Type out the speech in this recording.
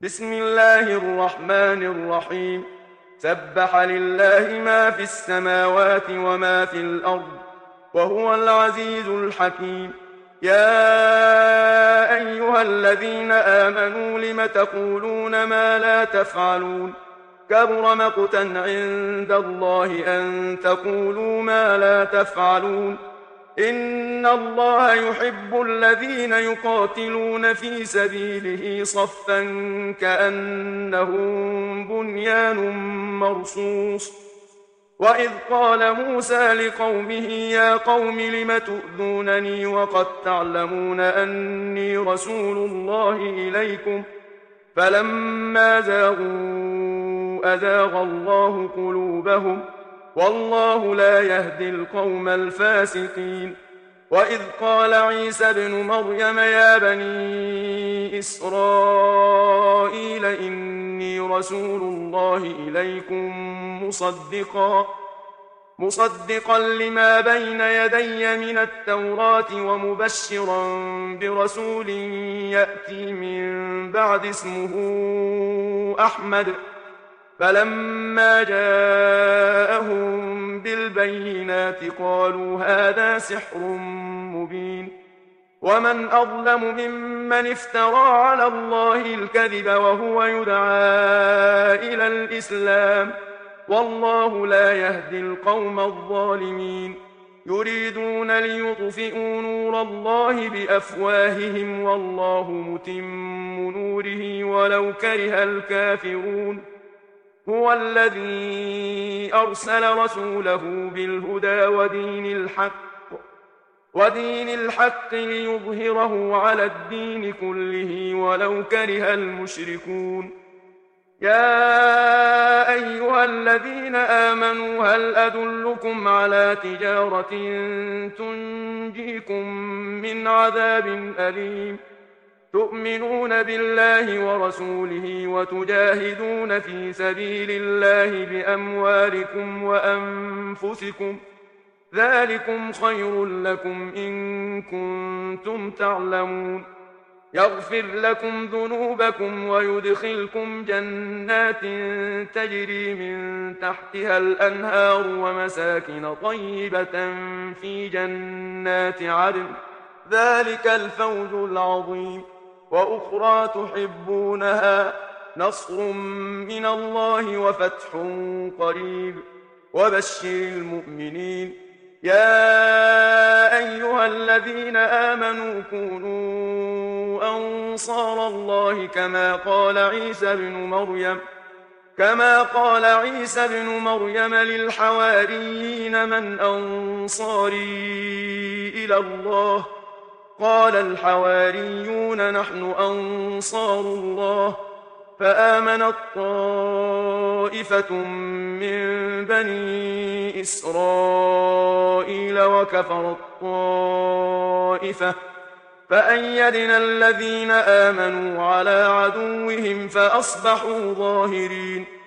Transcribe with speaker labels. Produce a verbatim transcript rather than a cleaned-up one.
Speaker 1: بسم الله الرحمن الرحيم. سبح لله ما في السماوات وما في الأرض وهو العزيز الحكيم. يا أيها الذين آمنوا لم تقولون ما لا تفعلون؟ كبر مقتا عند الله أن تقولوا ما لا تفعلون. إن الله يحب الذين يقاتلون في سبيله صفا كأنهم بنيان مرصوص. وإذ قال موسى لقومه يا قوم لم تؤذونني وقد تعلمون أني رسول الله إليكم فلما زاغوا أزاغ الله قلوبهم والله لا يهدي القوم الفاسقين. وإذ قال عيسى ابن مريم يا بني إسرائيل إني رسول الله إليكم مصدقا مصدقا لما بين يدي من التوراة ومبشرا برسول يأتي من بعد اسمه أحمد. فلما جاءهم بالبينات قالوا هذا سحر مبين. ومن أظلم ممن افترى على الله الكذب وهو يدعى إلى الإسلام والله لا يهدي القوم الظالمين. يريدون ليطفئوا نور الله بأفواههم والله متم نوره ولو كره الكافرون. هو الذي أرسل رسوله بالهدى ودين الحق ودين الحق ليظهره على الدين كله ولو كره المشركون. يا أيها الذين آمنوا هل أدلكم على تجارة تنجيكم من عذاب أليم تؤمنون بالله ورسوله وتجاهدون في سبيل الله بأموالكم وأنفسكم ذلكم خير لكم إن كنتم تعلمون. يغفر لكم ذنوبكم ويدخلكم جنات تجري من تحتها الأنهار ومساكن طيبة في جنات عدن ذلك الفوز العظيم. وأخرى تحبونها نصر من الله وفتح قريب وبشر المؤمنين. يا أيها الذين آمنوا كونوا أنصار الله كما قال عيسى بن مريم كما قال عيسى بن مريم للحواريين من أنصاري إلى الله قال الحواريون نحن أنصار الله. فآمنت طائفة من بني إسرائيل وكفرت طائفة فأيدنا الذين آمنوا على عدوهم فأصبحوا ظاهرين.